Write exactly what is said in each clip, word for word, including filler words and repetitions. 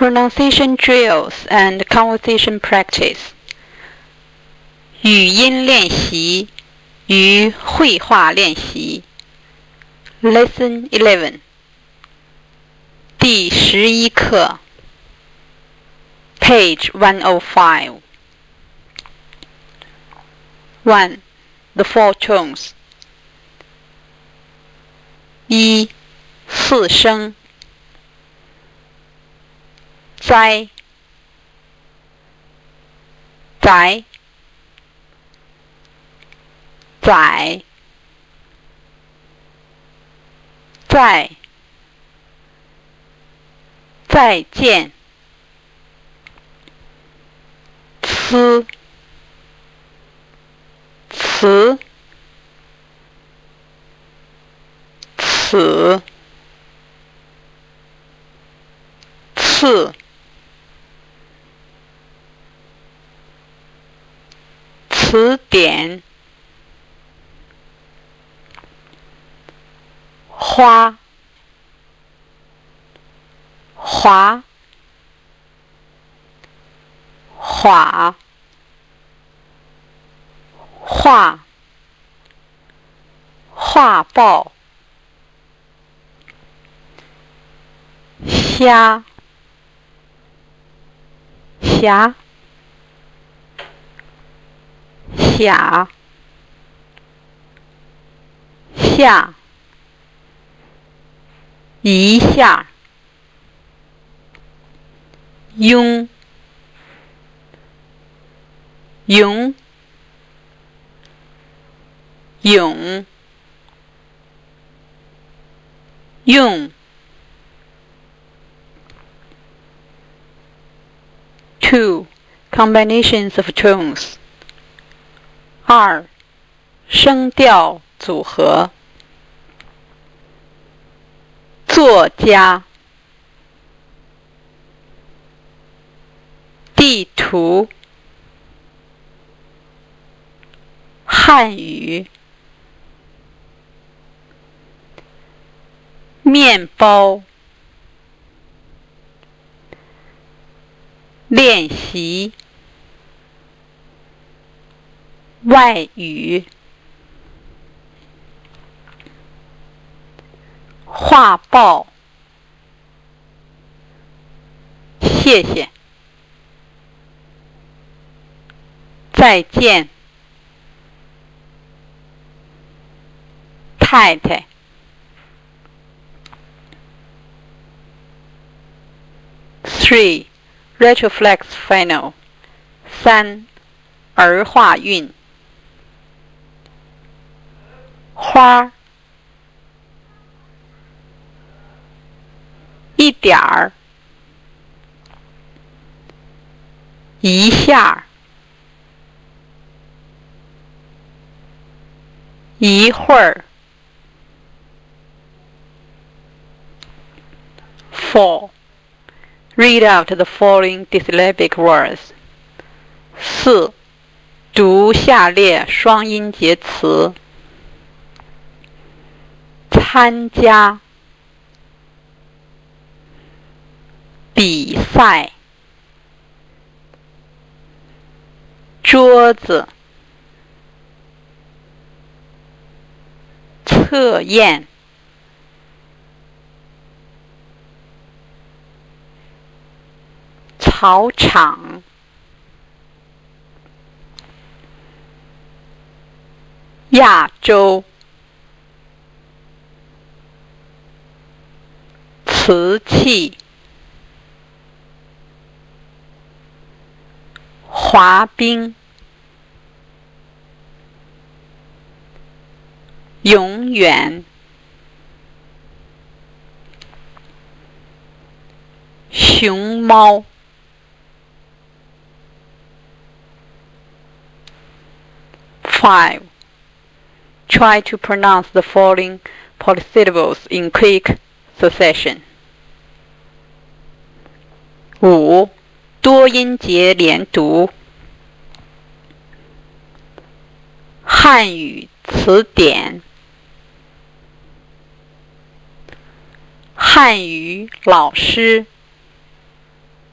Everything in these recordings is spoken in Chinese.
Pronunciation drills and conversation practice. 语音练习与绘画练习 Lesson eleven 第十一课 Page one oh five. one. The four tones. 一四声哉宰宰再再见呲词此次词典花华画画画报虾侠下下一下拥永永用two. Combinations of tones. 二声调组合作家地图汉语面包练习外语画报谢谢再见太太three. Retroflex final. 三儿化韵花一点儿一下一会儿 four. Read out the following dissyllabic words. 四读下列双音节词参加比赛桌子测验草场亚洲瓷器滑冰永远熊猫five. Try to pronounce the following polysyllables in quick succession. 五多音节连读汉语词典汉语老师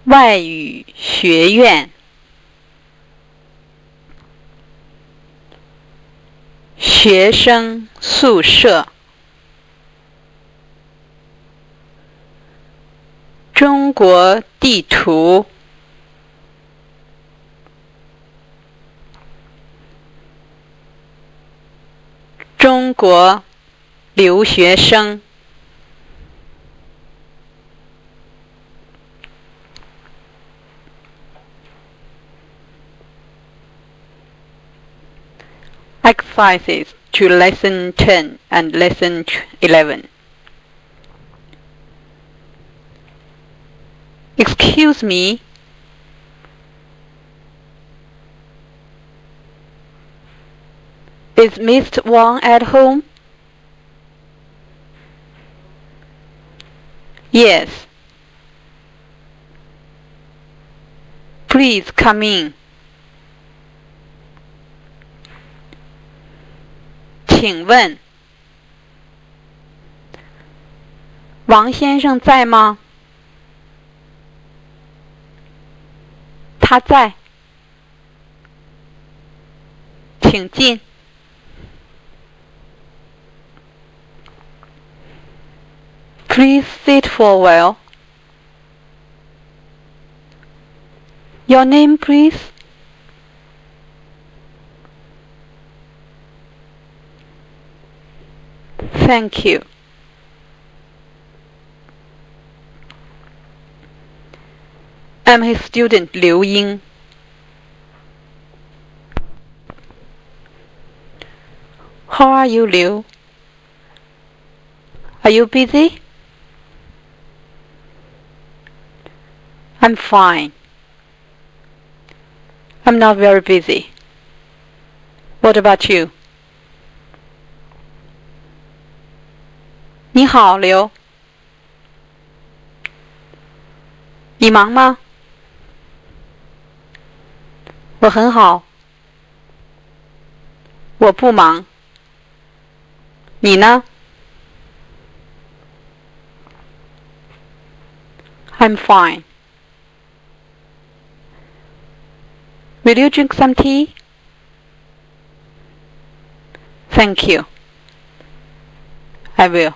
外语学院，学生宿舍，中国地图，中国留学生，exercises to lesson ten and lesson eleven. Excuse me, is Mister Wang at home? Yes. Please come in. 请问，王先生在吗？他在。请进。Please sit for a while. Your name, please? Thank you. I'm his student, Liu Ying. How are you, Liu? Are you busy? I'm fine. I'm not very busy. What about you? 你好，刘。你忙吗？我很好。我不忙。你呢？ I'm fine. Will you drink some tea? Thank you. I will.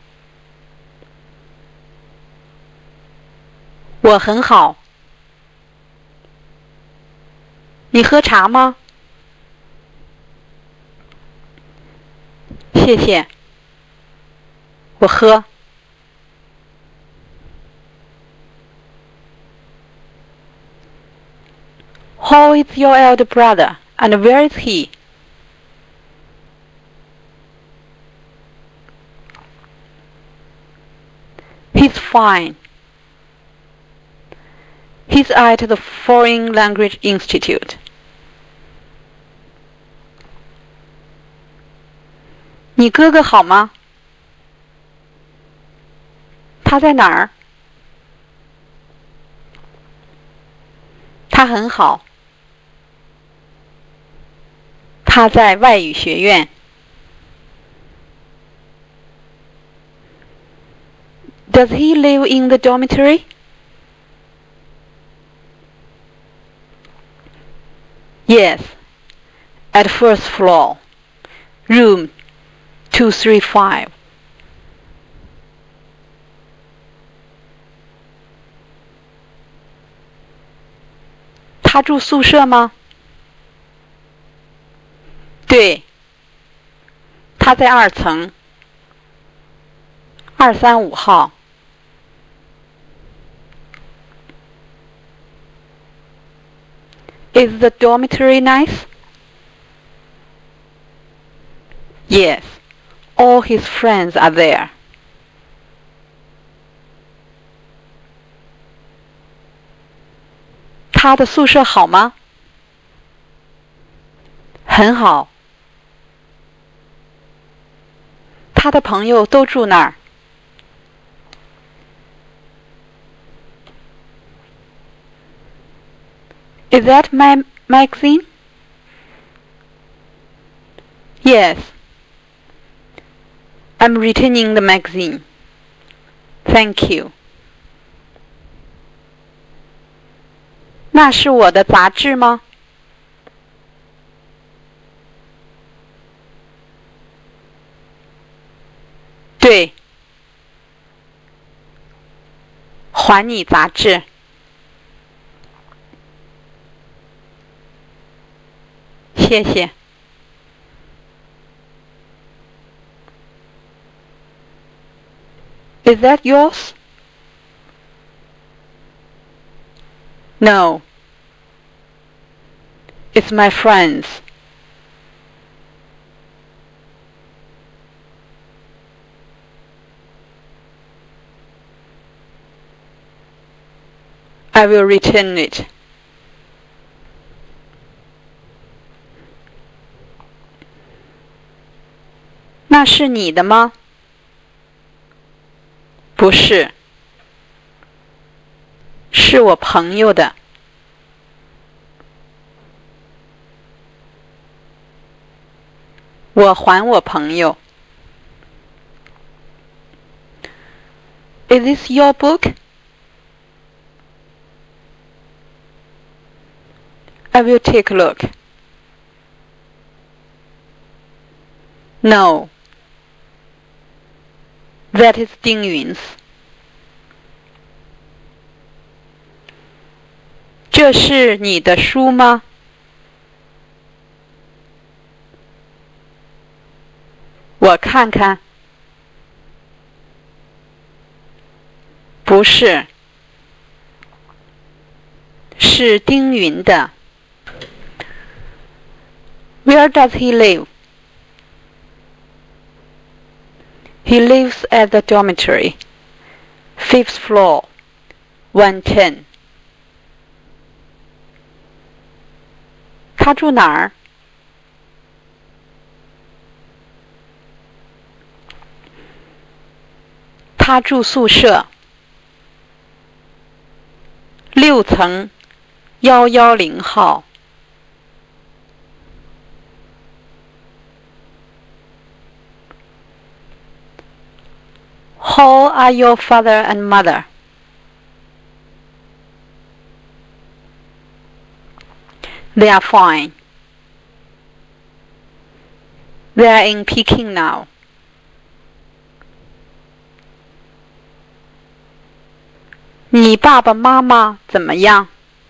我很好。你喝茶吗？谢谢。我喝。How is your elder brother, and where is he? He's fine. He's at the Foreign Language Institute. 你哥哥好吗？他在哪儿？他很好。他在外语学院。Does he live in the dormitory? Yes, at first floor, room two three five. 他住宿舍吗？对，他在二层，二三五号。Is the dormitory nice? Yes, all his friends are there. 他的宿舍好吗？很好。他的朋友都住那儿。Is that my magazine? Yes. I'm returning the magazine. Thank you. 那是我的杂志吗？对，还你杂志。谢谢。Is that yours? No. It's my friend's. I will return it. 那是你的吗？不是，是我朋友的。我还我朋友。Is this your book? I will take a look. No. That is 丁云 's. 这是你的书吗？我看看。不是，是丁云的。Where does he live? He lives at the dormitory, fifth floor, one ten. 他住哪儿？他住宿舍，六层幺幺零号。How are your father and mother? They are fine. They are in Peking now. 你爸爸妈妈怎么样？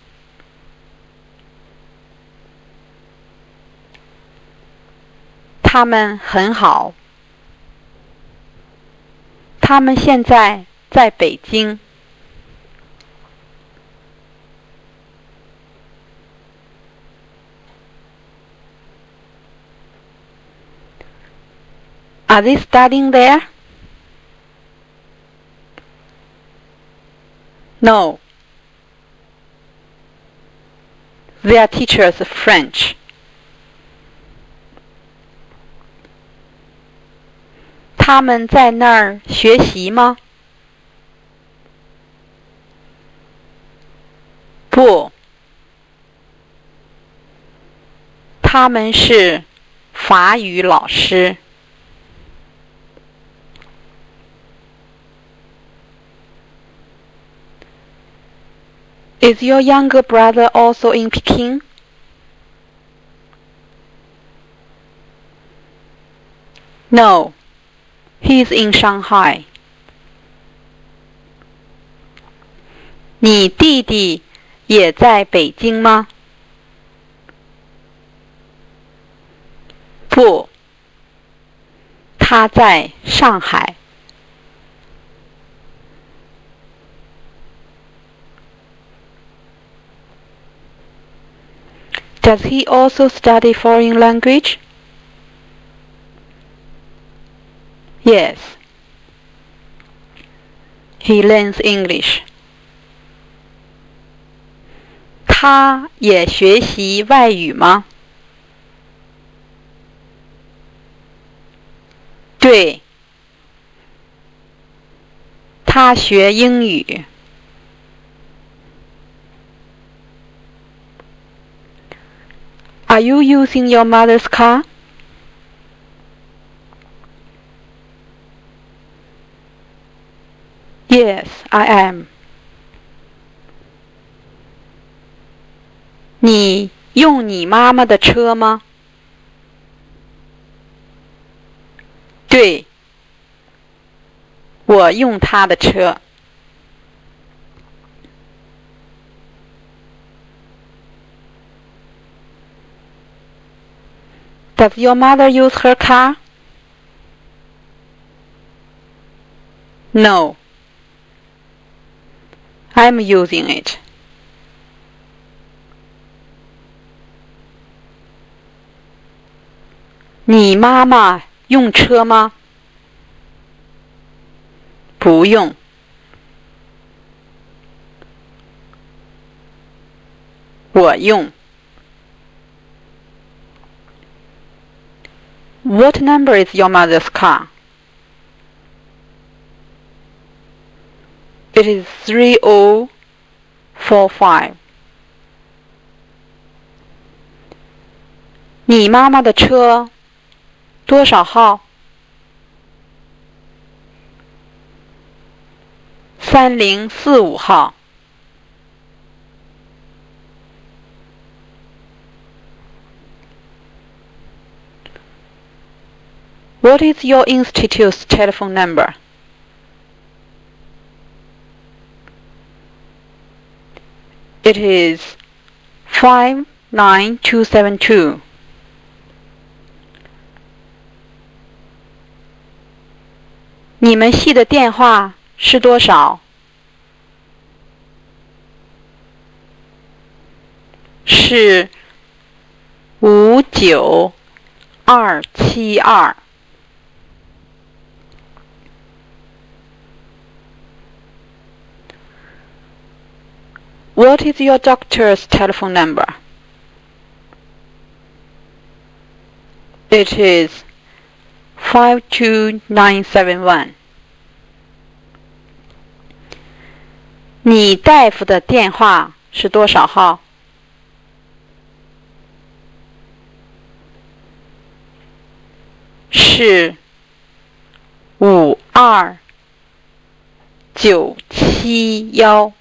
他们很好。他们现在在北京。Are they studying there? No. Their teacher is French. 他们在那儿学习吗？不。他们是法语老师。Is your younger brother also in Peking? No. He is in Shanghai. 你弟弟也在北京吗？不。他在上海。Does he also study foreign language? Yes. He learns English. 他也学习外语吗？对。他学英语。Are you using your mother's car? Yes, I am. 你用你妈妈的车吗？对，我用她的车。Does your mother use her car? No, I'm using it. 你妈妈用车吗？不用。我用。What number is your mother's car? It is three oh four five. 你妈妈的车多少号？三零四五号。What is your institute's telephone number? It is five nine two seven two. 你们系的电话是多少？是五九二七二。What is your doctor's telephone number? It is five two nine seven one. 你大夫的电话是多少号？是五二九七幺。